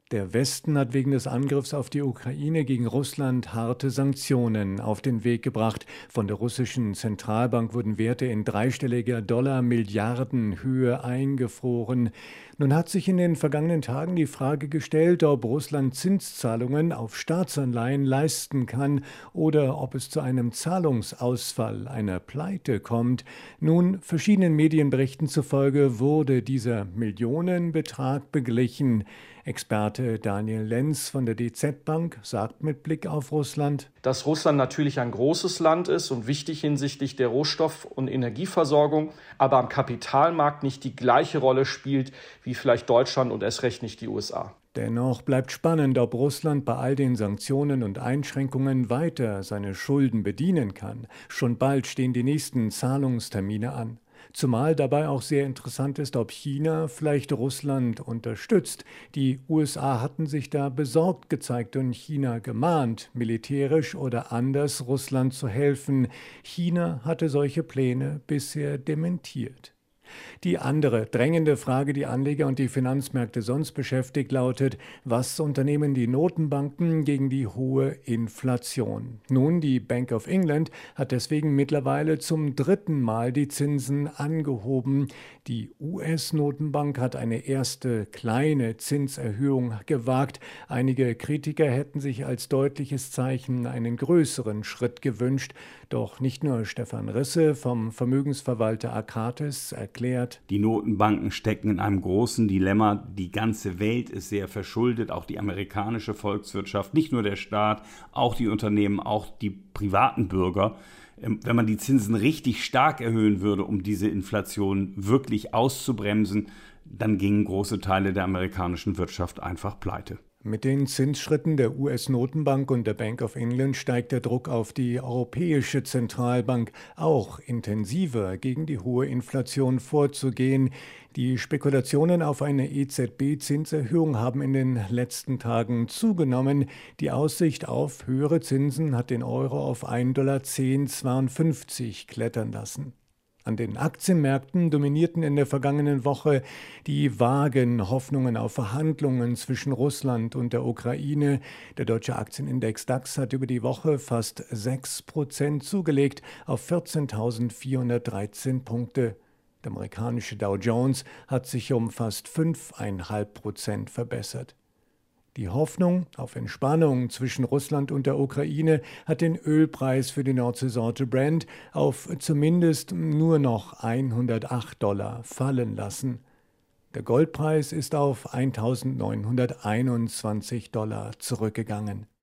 Der Westen hat wegen des Angriffs auf die Ukraine gegen Russland harte Sanktionen auf den Weg gebracht. Von der russischen Zentralbank wurden Werte in dreistelliger Dollar-Milliardenhöhe eingefroren. Nun hat sich in den vergangenen Tagen die Frage gestellt, ob Russland Zinszahlungen auf Staatsanleihen leisten kann oder ob es zu einem Zahlungsausfall, einer Pleite kommt. Nun, verschiedenen Medienberichten zufolge wurde dieser Millionenbetrag beglichen. Experte Daniel Lenz von der DZ Bank sagt mit Blick auf Russland: Dass Russland natürlich ein großes Land ist und wichtig hinsichtlich der Rohstoff- und Energieversorgung, aber am Kapitalmarkt nicht die gleiche Rolle spielt wie vielleicht Deutschland und erst recht nicht die USA. Dennoch bleibt spannend, ob Russland bei all den Sanktionen und Einschränkungen weiter seine Schulden bedienen kann. Schon bald stehen die nächsten Zahlungstermine an. Zumal dabei auch sehr interessant ist, ob China vielleicht Russland unterstützt. Die USA hatten sich da besorgt gezeigt und China gemahnt, militärisch oder anders Russland zu helfen. China hatte solche Pläne bisher dementiert. Die andere drängende Frage, die Anleger und die Finanzmärkte sonst beschäftigt, lautet: Was unternehmen die Notenbanken gegen die hohe Inflation? Nun, die Bank of England hat deswegen mittlerweile zum dritten Mal die Zinsen angehoben. Die US-Notenbank hat eine erste kleine Zinserhöhung gewagt. Einige Kritiker hätten sich als deutliches Zeichen einen größeren Schritt gewünscht. Doch nicht nur Stefan Risse vom Vermögensverwalter Akrates erklärt: Die Notenbanken stecken in einem großen Dilemma. Die ganze Welt ist sehr verschuldet, auch die amerikanische Volkswirtschaft, nicht nur der Staat, auch die Unternehmen, auch die privaten Bürger. Wenn man die Zinsen richtig stark erhöhen würde, um diese Inflation wirklich auszubremsen, dann gingen große Teile der amerikanischen Wirtschaft einfach pleite. Mit den Zinsschritten der US-Notenbank und der Bank of England steigt der Druck auf die Europäische Zentralbank, auch intensiver gegen die hohe Inflation vorzugehen. Die Spekulationen auf eine EZB-Zinserhöhung haben in den letzten Tagen zugenommen. Die Aussicht auf höhere Zinsen hat den Euro auf 1,1052 $ klettern lassen. An den Aktienmärkten dominierten in der vergangenen Woche die vagen Hoffnungen auf Verhandlungen zwischen Russland und der Ukraine. Der deutsche Aktienindex DAX hat über die Woche fast 6% zugelegt auf 14.413 Punkte. Der amerikanische Dow Jones hat sich um fast 5,5% verbessert. Die Hoffnung auf Entspannung zwischen Russland und der Ukraine hat den Ölpreis für die Nordseesorte Brent auf zumindest nur noch $108 fallen lassen. Der Goldpreis ist auf $1.921 zurückgegangen.